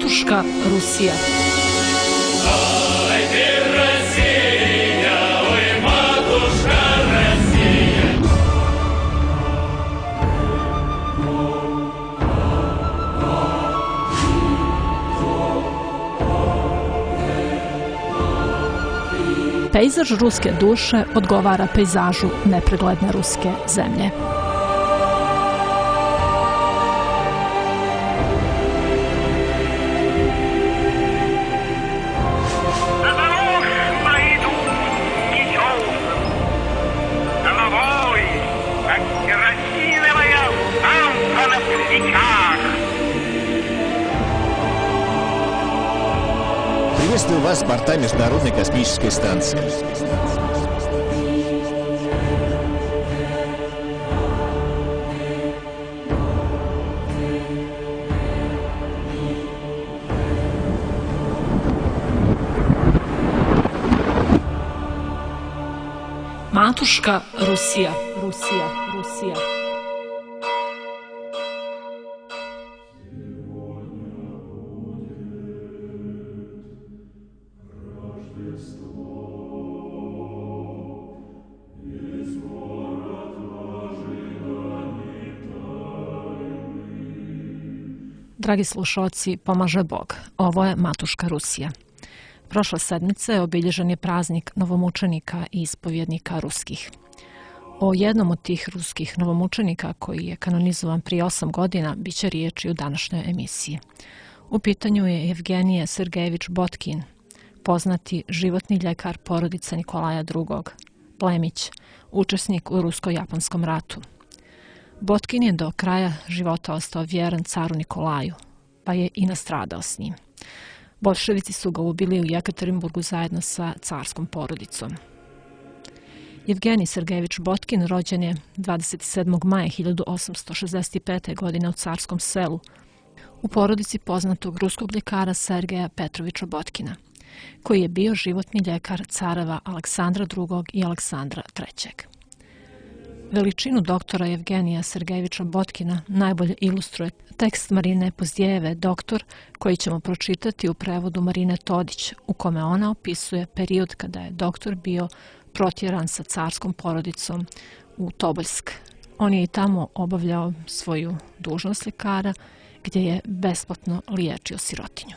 Matuška Rusija. Pejzaž ruske duše odgovara pejzažu nepregledne ruske zemlje. Приветствую вас с борта Международной космической станции. Matuška Rusija, Rusija, Rusija. Dragi slušalci, pomaže Bog. Ovo je Matuška Rusija. Prošle sedmice obilježen je praznik novomučenika i ispovjednika ruskih. O jednom od tih ruskih novomučenika koji je kanonizovan prije 8 godina bit će riječi u današnjoj emisiji. U pitanju je Evgenije Sergejević Botkin, poznati životni ljekar porodice Nikolaja II. Plemić, učesnik u rusko-japanskom ratu. Botkin je do kraja života ostao vjeran caru Nikolaju, pa je i nastradao s njim. Boljševici su ga ubili u Jekaterinburgu zajedno sa carskom porodicom. Evgenij Sergejević Botkin rođen je 27. maja 1865. godine u Carskom selu, u porodici poznatog ruskog ljekara Sergeja Petrovića Botkina, koji je bio životni ljekar careva Aleksandra II. I Aleksandra III. Veličinu doktora Evgenija Sergejevića Botkina najbolje ilustruje tekst Marine Pozdjejeve Doktor, koji ćemo pročitati u prevodu Marine Todić, u kome ona opisuje period kada je doktor bio protjeran sa carskom porodicom u Toboljsk. On je i tamo obavljao svoju dužnost ljekara, gdje je besplatno liječio sirotinju.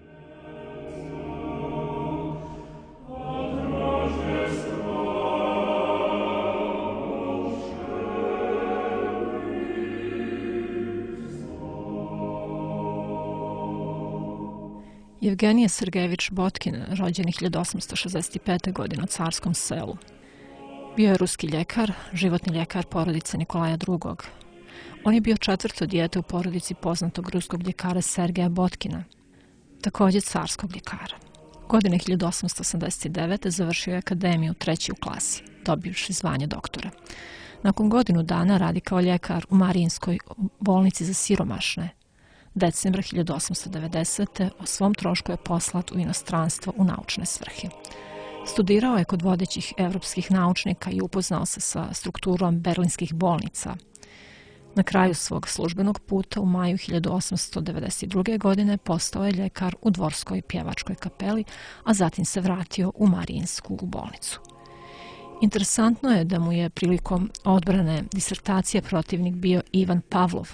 Evgenije Sergejević Botkin, rođen 1865. godine u Carskom selu. Bio je ruski ljekar, životni ljekar porodice Nikolaja II. On je bio četvrto dijete u porodici poznatog ruskog ljekara Sergeja Botkina, također carskog ljekara. Godine 1889. završio je akademiju 3. u klasi, dobivši zvanje doktora. Nakon godinu dana radi kao ljekar u Marijinskoj bolnici za siromašne. Decembra 1890. o svom trošku je poslat u inostranstvo u naučne svrhe. Studirao je kod vodećih evropskih naučnika i upoznao se sa strukturom berlinskih bolnica. Na kraju svog službenog puta u maju 1892. godine postao je ljekar u Dvorskoj pjevačkoj kapeli, a zatim se vratio u Marijinsku bolnicu. Interesantno je da mu je prilikom odbrane disertacije protivnik bio Ivan Pavlov.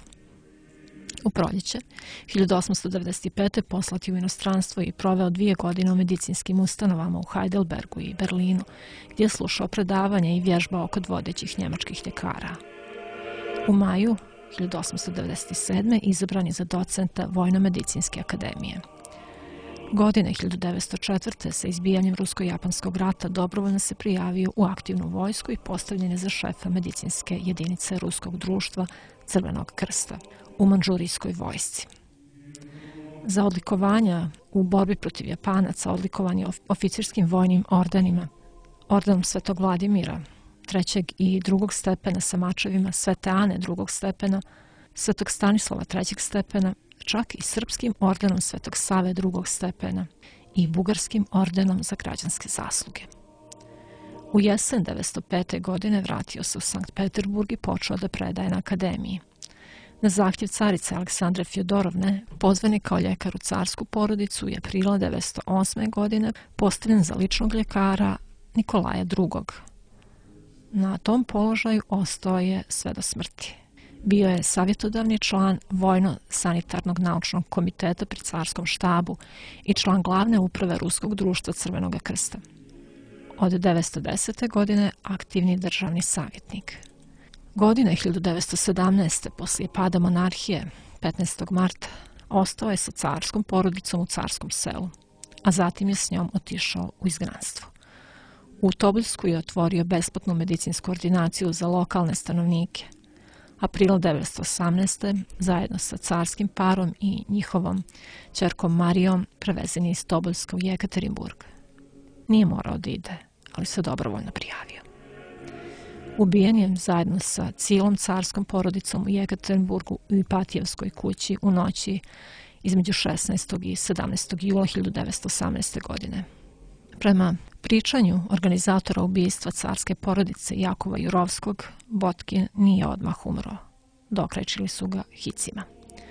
U proljeće 1895. poslat je u inostranstvo i proveo 2 godine u medicinskim ustanovama u Heidelbergu i Berlinu, gdje je slušao predavanja i vježbao kod vodećih njemačkih ljekara. U maju 1897. izabran je za docenta Vojno-medicinske akademije. Godine 1904. sa izbijanjem rusko-japanskog rata dobrovoljno se prijavio u aktivnu vojsku i postavljen je za šefa medicinske jedinice Ruskog društva Crvenog krsta u Mandžurijskoj vojsci. Za odlikovanja u borbi protiv Japanaca odlikovan je oficirskim vojnim ordenima, ordenom Svetog Vladimira 3. i 2. stepena sa mačevima, Svete Ane 2. stepena, Svetog Stanislava 3. stepena, čak i srpskim ordenom Svetog Save 2. stepena i bugarskim ordenom za građanske zasluge. U jesen 1905. godine vratio se u Sankt Peterburg i počeo da predaje na akademiji. Na zahtjev carice Aleksandre Fjodorovne, pozvan je kao ljekar u carsku porodicu i aprila 1908. godine postavljen za ličnog ljekara Nikolaja II. Na tom položaju ostao je sve do smrti. Bio je savjetodavni član Vojno-sanitarnog naučnog komiteta pri carskom štabu i član glavne uprave Ruskog društva Crvenog krsta. Od 1910. godine aktivni državni savjetnik. Godine 1917. poslije pada monarhije, 15. marta, ostao je sa carskom porodicom u Carskom Selu, a zatim je s njom otišao u izgnanstvo. U Toboljsku je otvorio besplatnu medicinsku ordinaciju za lokalne stanovnike. Aprila 1918. zajedno sa carskim parom i njihovom ćerkom Marijom prevezen je iz Toboljska u Jekaterinburg. Nije morao da ide, ali se dobrovoljno prijavio. Ubijen je zajedno sa cijelom carskom porodicom u Jekaterinburgu u Ipatijevskoj kući u noći između 16. i 17. jula 1918. godine. Prema pričanju organizatora ubistva carske porodice Jakova Jurovskog, Botkin nije odmah umro. Dokrajčili su ga hicima.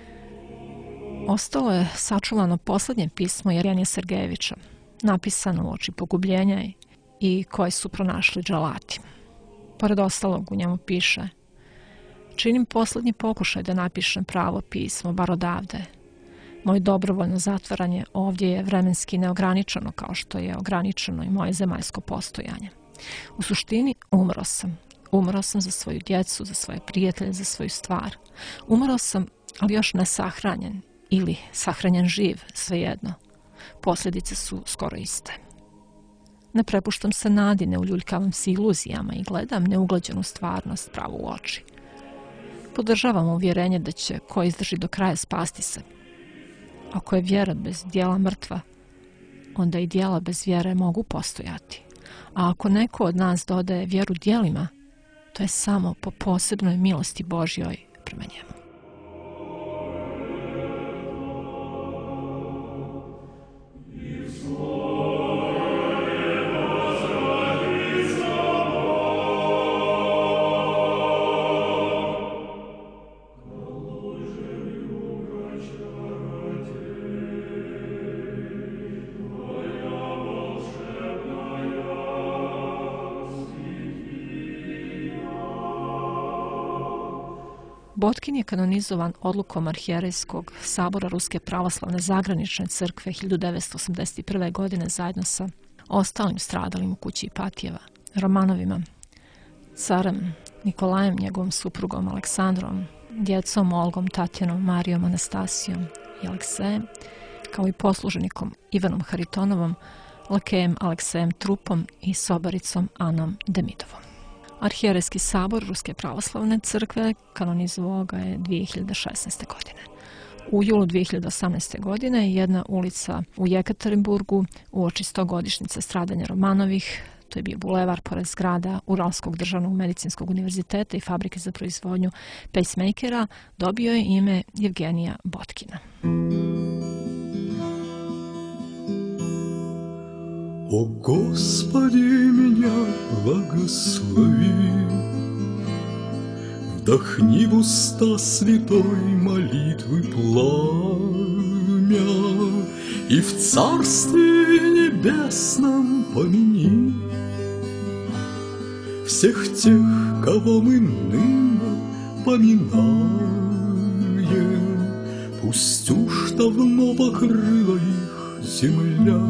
Ostalo je sačuvano posljednje pismo Jerjenija Sergejevića, napisano uoči pogubljenja i koje su pronašli dželati. Pored ostalog u njemu piše: činim posljednji pokušaj da napišem pravo pismo, bar odavde. Moje dobrovoljno zatvaranje ovdje je vremenski neograničeno kao što je ograničeno i moje zemaljsko postojanje. U suštini umro sam. Umro sam za svoju djecu, za svoje prijatelje, za svoju stvar. Umro sam, ali još ne sahranjen ili sahranjen živ, svejedno. Posljedice su skoro iste. Ne prepuštam se nadi, ne uljuljkavam se iluzijama i gledam neuglađenu stvarnost pravo u oči. Podržavam uvjerenje da će ko izdrži do kraja spasti se. Ako je vjera bez djela mrtva, onda i djela bez vjere mogu postojati. A ako neko od nas dodaje vjeru djelima, to je samo po posebnoj milosti Božjoj prema njemu. Botkin je kanonizovan odlukom Arhijerejskog sabora Ruske pravoslavne zagranične crkve 1981. godine zajedno sa ostalim stradalim u kući Ipatijeva, Romanovima, carem Nikolajem, njegovom suprugom Aleksandrom, djecom Olgom, Tatjanom, Marijom, Anastasijom i Aleksejem, kao i posluženikom Ivanom Haritonovom, lakejem Aleksejem Trupom i sobaricom Anom Demidovom. Arhijerejski sabor Ruske pravoslavne crkve kanonizovao ga je 2016. godine. U julu 2018. godine jedna ulica u Jekaterinburgu uoči 100-godišnjice stradanja Romanovih, to je bio bulevar pored zgrada Uralskog državnog medicinskog univerziteta i fabrike za proizvodnju pacemakera, dobio je ime Evgenija Botkina. О Господи, меня благослови, вдохни в уста святой молитвы пламя, и в Царстве Небесном помяни всех тех, кого мы ныне поминаем. Пусть уж давно покрыла их земля,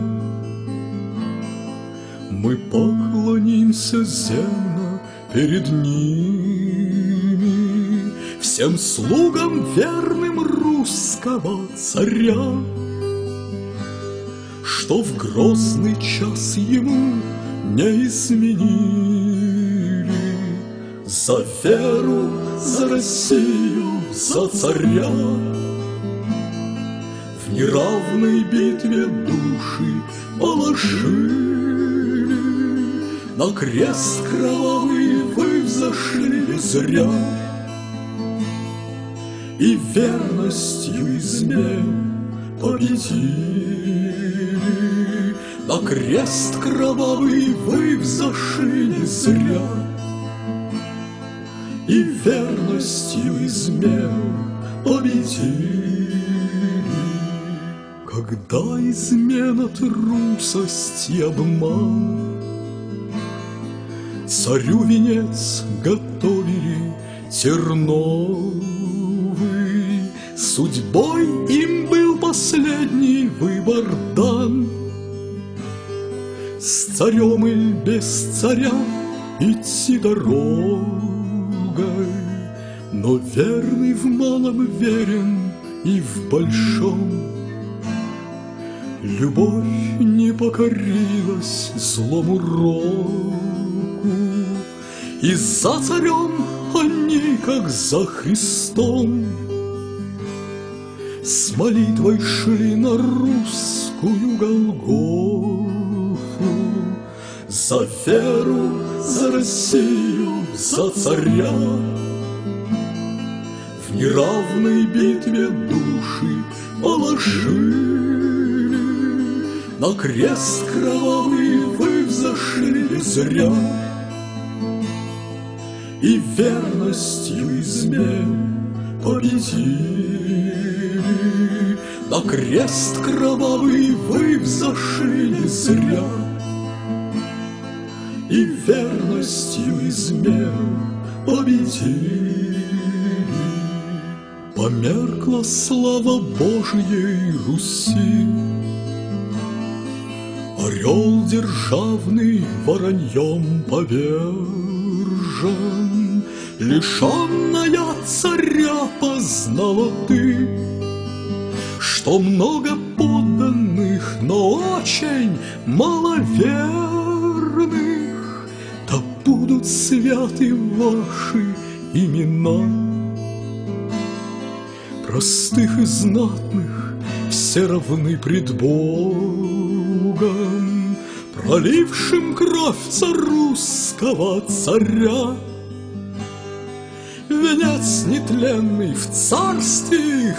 мы поклонимся земно перед ними, всем слугам верным русского царя, что в грозный час ему не изменили. За веру, за Россию, за царя в неравной битве души положили. На крест кровавый вы взошли не зря, и верностью измен победили. На крест кровавый вы взошли не зря, и верностью измен победили. Когда измена, трусость и обман царю венец готовили терновый, судьбой им был последний выбор дан. С царем и без царя идти дорогой, но верный в малом верен и в большом. Любовь не покорилась злому року, и за царем они, как за Христом, с молитвой шли на русскую Голгофу. За веру, за Россию, за царя в неравной битве души положили. На крест кровавый вы взошли зря, и верностью измен победили. На крест кровавый вы взошли зря, и верностью измен победили. Померкла слава Божией Руси, орел державный вороньем повержен. Лишенная царя познала ты, что много подданных, но очень мало верных. Да будут святы ваши имена. Простых и знатных все равны пред Богом, пролившим кровь царусского царя. Венец нетленный в царстве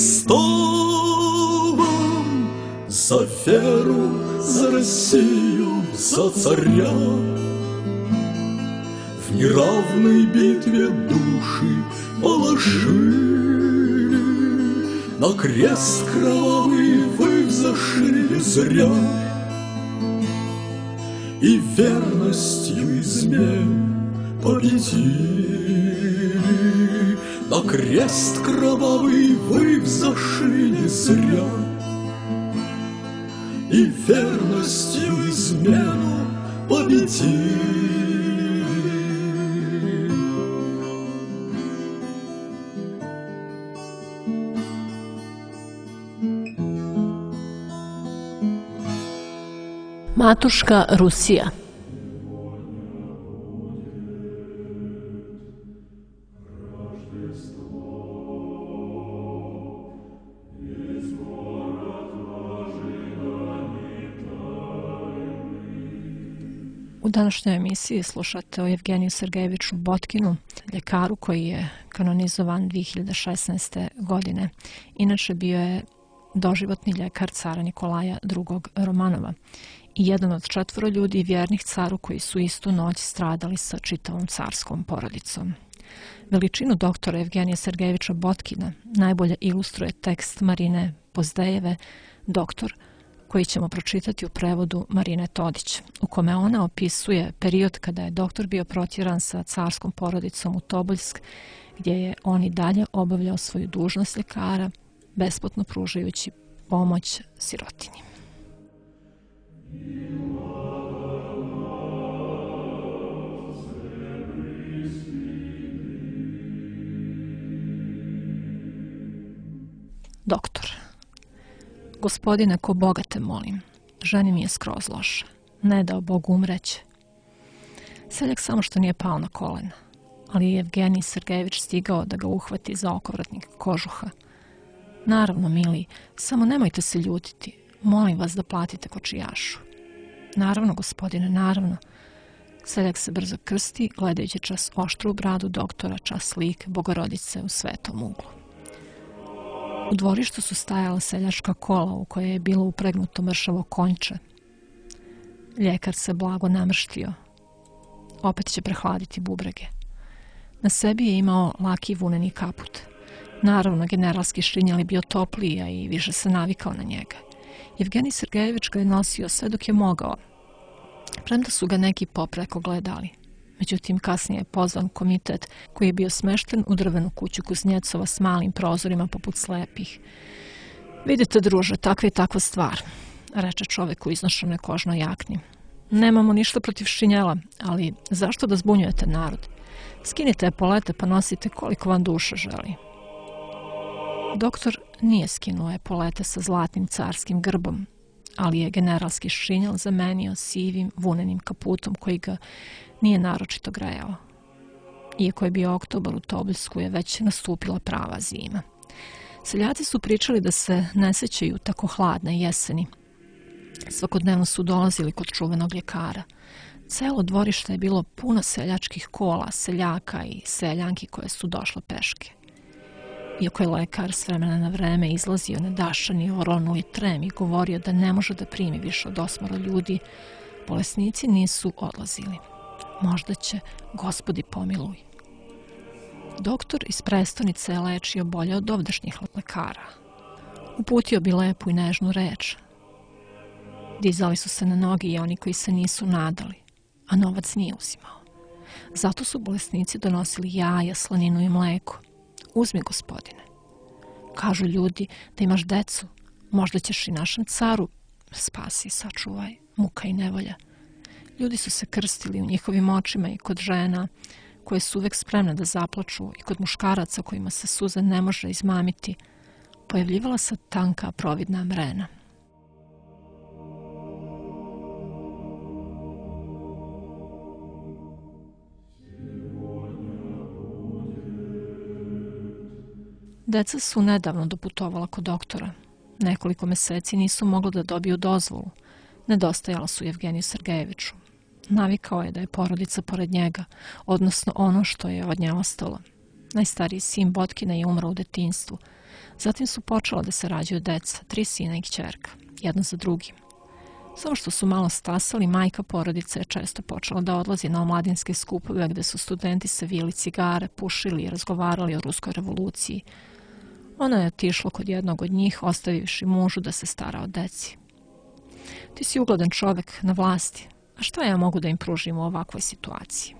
Христовом, за веру, за Россию, за царя. В неравной битве души положили, на крест кровавый вы взошли зря, и верностью измен победили. На крест кровавый вы взошли зря, и верностью измену победили. Матушка Rusija. U današnjoj emisiji slušate o Evgeniju Sergejeviću Botkinu, ljekaru koji je kanonizovan 2016. godine. Inače bio je doživotni ljekar cara Nikolaja II. Romanova i jedan od 4 ljudi vjernih caru koji su istu noć stradali sa čitavom carskom porodicom. Veličinu doktora Evgenija Sergejevića Botkina najbolje ilustruje tekst Marine Pozdejeve Doktor, koji ćemo pročitati u prevodu Marine Todić, u kome ona opisuje period kada je doktor bio protjeran sa carskom porodicom u Toboljsk, gdje je on i dalje obavljao svoju dužnost ljekara, besplatno pružajući pomoć sirotinji. Doktor. Gospodine, ko Boga te molim, ženi mi je skroz loše, ne dao Bog umreće. Seljak samo što nije pao na kolena, ali je Evgenij Sergejević stigao da ga uhvati za okovratnik kožuha. Naravno, mili, samo nemojte se ljutiti, molim vas da platite kočijašu. Naravno, gospodine, naravno. Seljak se brzo krsti, gledajući čas oštru bradu doktora, čas lik Bogorodice u svetom uglu. U dvorištu su stajala seljačka kola u koje je bilo upregnuto mršavo konjče. Ljekar se blago namrštio. Opet će prehladiti bubrege. Na sebi je imao laki vuneni kaput Naravno, generalski šrinjel je bio topliji, a i više se navikao na njega. Jevgenij Sergejević ga je nosio sve dok je mogao, premda su ga neki popreko gledali. Međutim, kasnije je pozvan komitet koji je bio smešten u drvenu kuću Kuznjecova s malim prozorima poput slepih. Vidite, druže, takva je takva stvar, reče čovek u iznošenoj kožnoj jakni. Nemamo ništa protiv šinjela, ali zašto da zbunjujete narod? Skinite epolete pa nosite koliko vam duša želi. Doktor nije skinuo epolete sa zlatnim carskim grbom, ali je generalski šinjel zamenio sivim vunenim kaputom koji ga nije naročito grejao. Iako je bio oktobar, u Toboljsku je već nastupila prava zima. Seljaci su pričali da se ne sećaju tako hladne jeseni. Svakodnevno su dolazili kod čuvenog ljekara. Celo dvorište je bilo puno seljačkih kola, seljaka i seljanki koje su došle peške. Iako je lekar s vremena na vreme izlazio nedašani, oronuli trem i govorio da ne može da primi više od 8 ljudi, bolesnici nisu odlazili. Možda će Gospodi pomiluj. Doktor iz prestonice je lečio bolje od ovdašnjih lekara. Uputio bi lepu i nežnu reč. Dizali su se na noge i oni koji se nisu nadali, a novac nije uzimao. Zato su bolesnici donosili jaja, slaninu i mleko. Uzmi, gospodine. Kažu ljudi da imaš decu, možda ćeš i našem caru spasi, sačuvaj, muka i nevolja. Ljudi su se krstili u njihovim očima i kod žena koje su uvek spremne da zaplaču i kod muškaraca kojima se suza ne može izmamiti, pojavljivala se tanka providna mrena. Deca su nedavno doputovala kod doktora. Nekoliko meseci nisu mogli da dobiju dozvolu. Nedostajala su Jevgeniju Sergejeviću. Navikao je da je porodica pored njega, odnosno ono što je od nje ostalo. Najstariji sin Botkina je umro u detinjstvu. Zatim su počela da se rađaju deca, 3 sina i kćerka, jedno za drugim. Samo što su malo stasali, majka porodice je često počela da odlazi na omladinske skupove gde su studenti savijali cigare, pušili i razgovarali o ruskoj revoluciji. Ona je otišla kod jednog od njih, ostavivši mužu da se stara o deci. Ti si ugledan čovek na vlasti, a šta ja mogu da im pružim u ovakvoj situaciji?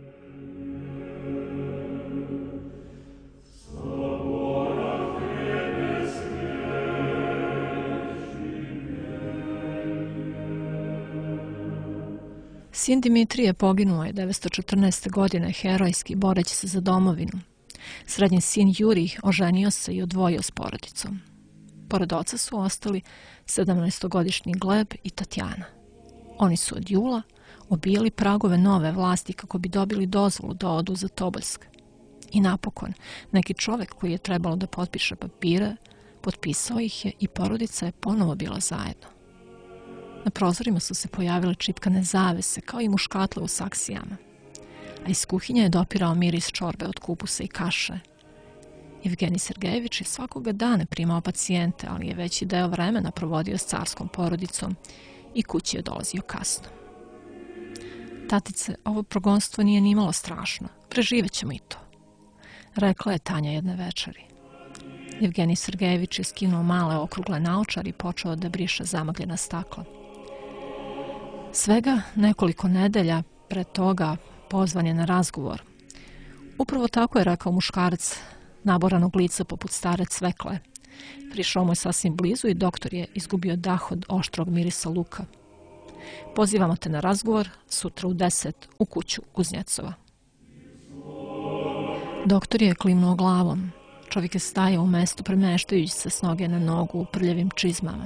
Sin Dimitrije poginuo je 1914. godine herojski boreći se za domovinu. Srednji sin Jurij oženio se i odvojio s porodicom. Pored oca su ostali 17-godišnji Gleb i Tatjana. Oni su od jula obijali pragove nove vlasti kako bi dobili dozvolu da odu za Toboljsk. I napokon, neki čovek koji je trebalo da potpiše papire, potpisao ih je i porodica je ponovo bila zajedno. Na prozorima su se pojavile čipkane zavese, kao i muškatle u saksijama. A iz kuhinje je dopirao miris čorbe od kupusa i kaše. Jevgenij Sergejević je svakoga dana primao pacijente, ali je veći deo vremena provodio s carskom porodicom i kući je dolazio kasno. Tatice, ovo progonstvo nije nimalo strašno, preživet ćemo i to, rekla je Tanja jedne večeri. Jevgenij Sergejević je skinuo male okrugle naočare i počeo da briše zamagljena stakla. Svega nekoliko nedelja pred toga pozvan je na razgovor. Upravo tako je rekao muškarac naboranog lica poput stare cvekle. Prišao mu je sasvim blizu i doktor je izgubio dah od oštrog mirisa luka. Pozivamo te na razgovor sutra u 10 u kuću Kuznjecova. Doktor je klimnuo glavom. Čovjek je stajao u mestu premeštajući se s noge na nogu u prljavim čizmama.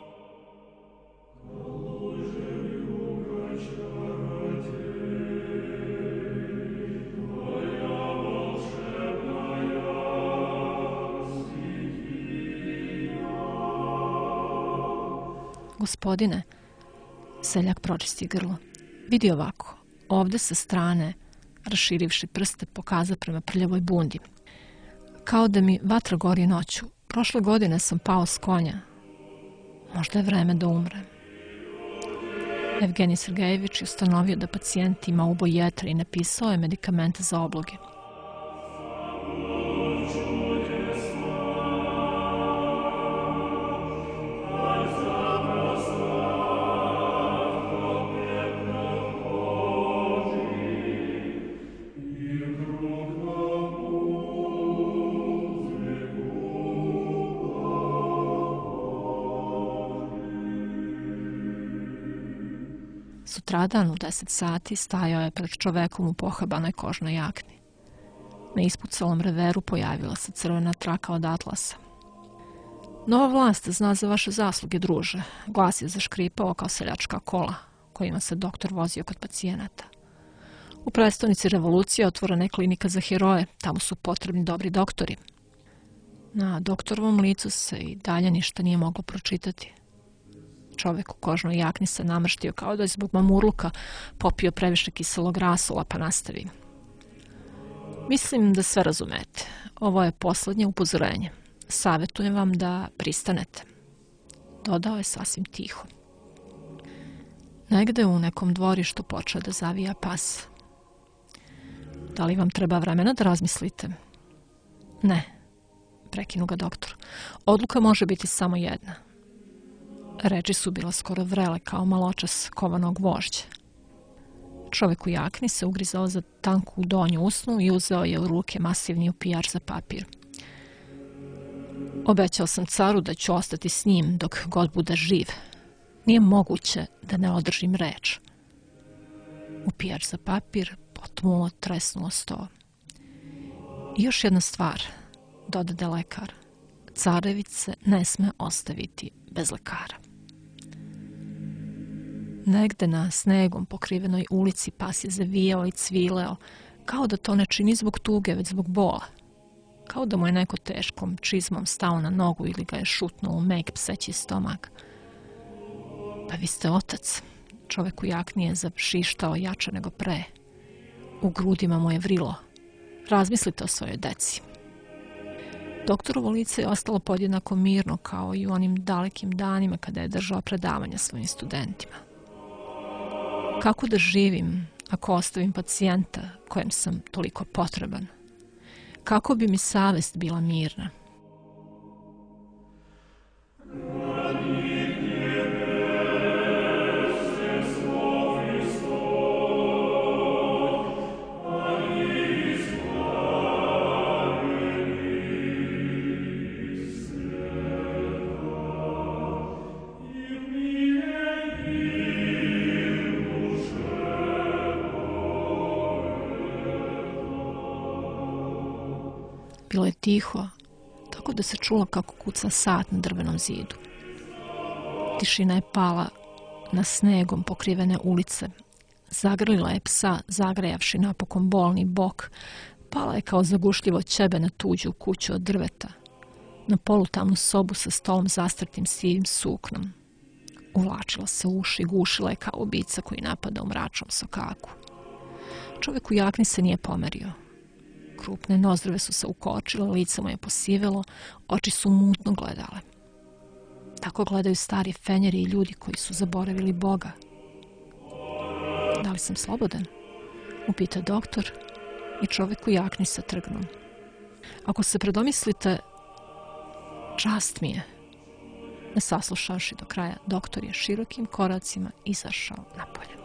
Gospodine, seljak pročisti grlo, vidi ovako, ovde sa strane, raširivši prste, pokaza prema prljavoj bundi. Kao da mi vatra gori noću. Prošle godine sam pao s konja. Možda je vreme da umrem. Jevgenij Sergejević je ustanovio da pacijent ima uboj jetra i napisao je medikamente za obloge. Sutradan u 10 sati stajao je pred čovekom u pohabanoj kožnoj jakni. Na ispucalom reveru pojavila se crvena traka od atlasa. Nova vlast zna za vaše zasluge, druže. Glas je zaškripao kao seljačka kola, kojima se doktor vozio kod pacijenata. U prestonici revolucije otvorena je klinika za heroje, tamo su potrebni dobri doktori. Na doktorovom licu se i dalje ništa nije moglo pročitati. Čovek u kožnoj jakni se namrštio kao da je zbog mamurluka popio previše kiselog rasula, pa nastavi. Mislim da sve razumete. Ovo je poslednje upozorenje. Savjetujem vam da pristanete. Dodao je sasvim tiho. Negde u nekom dvorištu počeo da zavija pas. Da li vam treba vremena da razmislite? Ne, prekinu ga doktor. Odluka može biti samo jedna. Reči su bila skoro vrele kao maločas kovanog vožđa. Čovek u jakni se ugrizao za tanku donju usnu i uzeo je u ruke masivni upijač za papir. Obećao sam caru da ću ostati s njim dok god bude živ. Nije moguće da ne održim reč. Upijač za papir potmulo tresnuo sto. I još jedna stvar, dodade lekar. Carevice ne sme ostaviti bez lekara. Negde na snegom pokrivenoj ulici pas je zavijao i cvileo, kao da to ne čini zbog tuge, već zbog bola. Kao da mu je neko teškom čizmom stao na nogu ili ga je šutnuo u meg pseći stomak. Pa vi ste otac. Čovek u jakni je zašištao jače nego pre. U grudima mu je vrilo. Razmislite o svojoj deci. Doktorovo lice je ostalo podjednako mirno kao i u onim dalekim danima kada je držao predavanja svojim studentima. Kako da živim ako ostavim pacijenta kojem sam toliko potreban? Kako bi mi savest bila mirna? Bilo je tiho, tako da se čulo kako kuca sat na drvenom zidu. Tišina je pala na snegom pokrivene ulice. Zagrlila je psa, zagrejavši napokon bolni bok. Pala je kao zagušljivo ćebe na tuđu kuću od drveta. Na polutamnu sobu sa stolom zastrtim sivim suknom. Uvlačila se u uši, gušila je kao ubica koji napada u mračnom sokaku. Čovjek u jakni se nije pomerio. Krupne nozdrve su se ukočile, lice mu je posivelo, oči su mutno gledale. Tako gledaju stari fenjeri i ljudi koji su zaboravili Boga. Da li sam slobodan? Upita doktor i čovjek u jakni se trgnu. Ako se predomislite, čast mi je. Ne saslušavši do kraja, doktor je širokim koracima izašao napolje.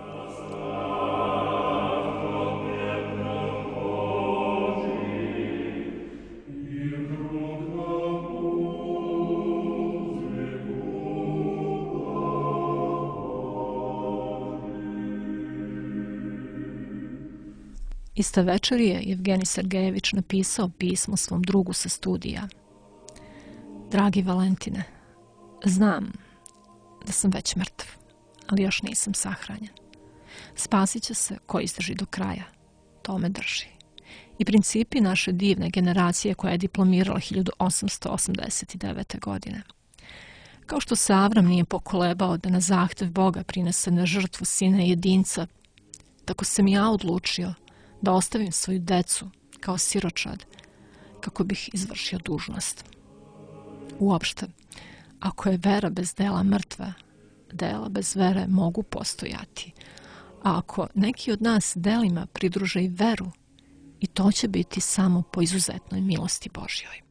Iste večer je Evgenij Sergejević napisao pismo svom drugu sa studija. Dragi Valentine, znam da sam već mrtav, ali još nisam sahranjen. Spasit će se ko izdrži do kraja. To me drži. I principi naše divne generacije koja je diplomirala 1889. godine. Kao što se Avram nije pokolebao da na zahtev Boga prinese na žrtvu sina jedinca, tako sam ja odlučio da ostavim svoju decu kao siročad kako bih izvršio dužnost. Uopšte, ako je vera bez dela mrtva, dela bez vere mogu postojati. A ako neki od nas delima pridruže i veru, i to će biti samo po izuzetnoj milosti Božjoj.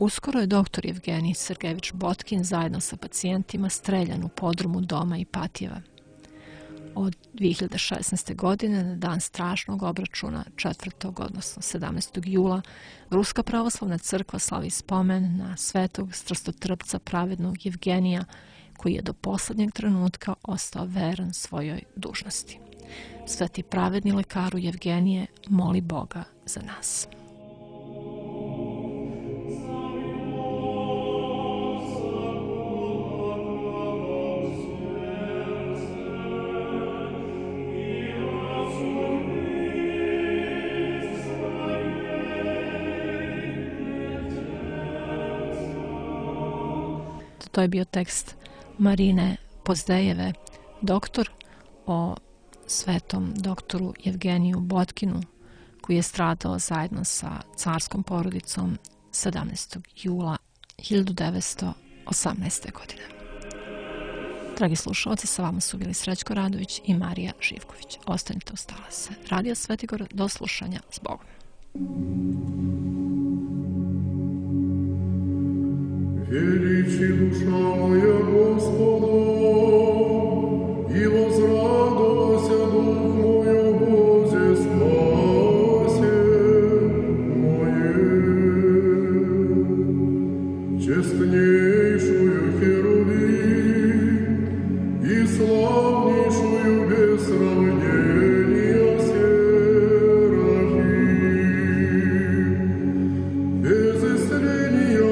Uskoro je doktor Jevgenij Sergejević Botkin zajedno sa pacijentima streljan u podrumu doma Ipatjeva. Od 2016. godine na dan strašnog obračuna 4. odnosno 17. jula Ruska pravoslavna crkva slavi spomen na svetog strastotrpca pravednog Jevgenija koji je do posljednjeg trenutka ostao veran svojoj dužnosti. Sveti pravedni lekaru Jevgenije, moli Boga za nas. To je bio tekst Marine Pozdejeve, doktor, o svetom doktoru Jevgeniju Botkinu, koji je stradao zajedno sa carskom porodicom 17. jula 1918. godine. Dragi slušalci, sa vama su bili Srećko Radović i Marija Živković. Ostanite uz talase. Radio Svetigor, do slušanja, s Bogom. Величи душа моя Господа, и возрадовался дух мой о Бозе спасе моем. Честнейшую Херувим и славнейшую без сравнения Серафим, без исцеления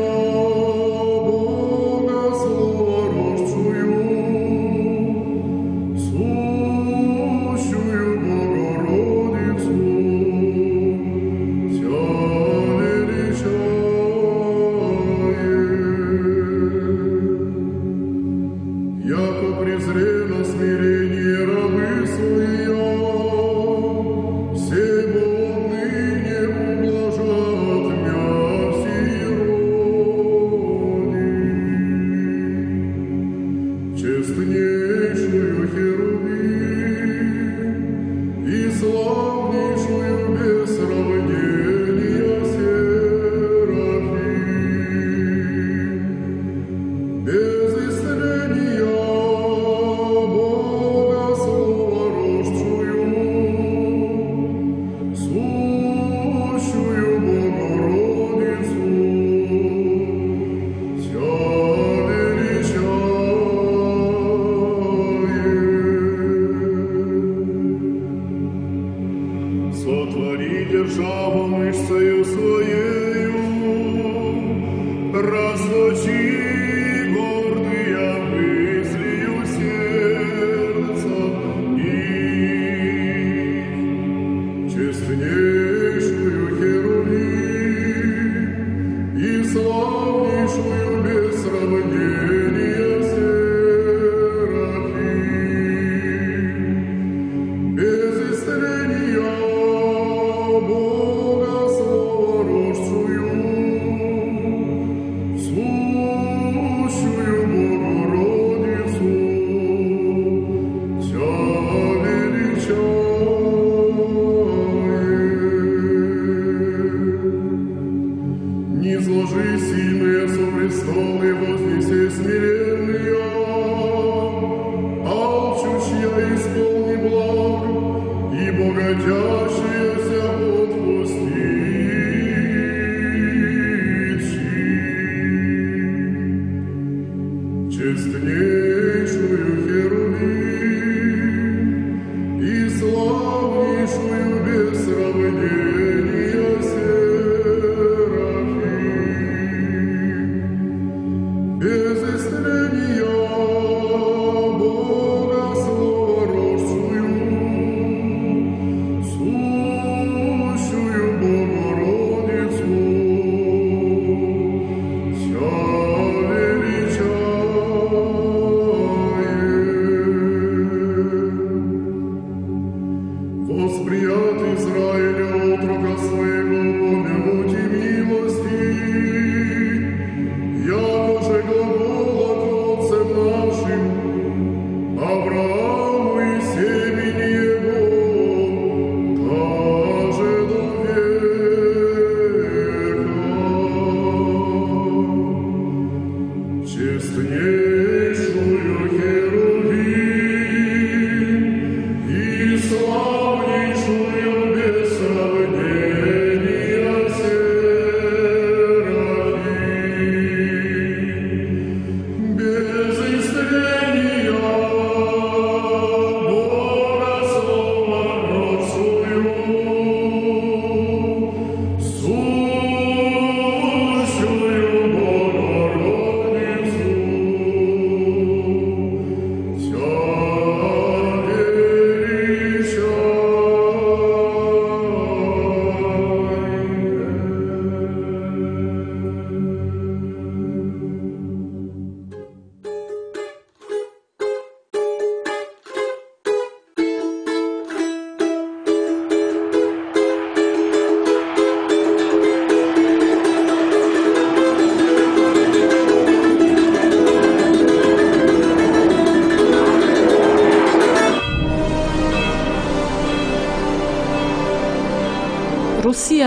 Без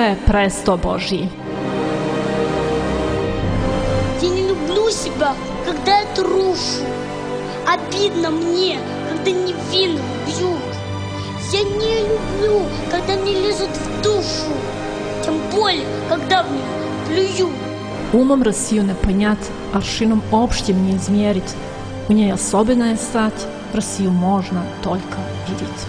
Исусе, престо Божий. Я не люблю себя, когда я трушу. Обидно мне, когда невинных бьют. Я не люблю, когда мне лезут в душу. Тем более, когда в нее плюют. Умом Россию не понять, аршином общим не измерить. У ней особенная стать, Россию можно только видеть.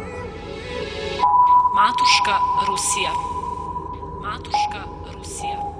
Матушка Русия. Матушка Русия.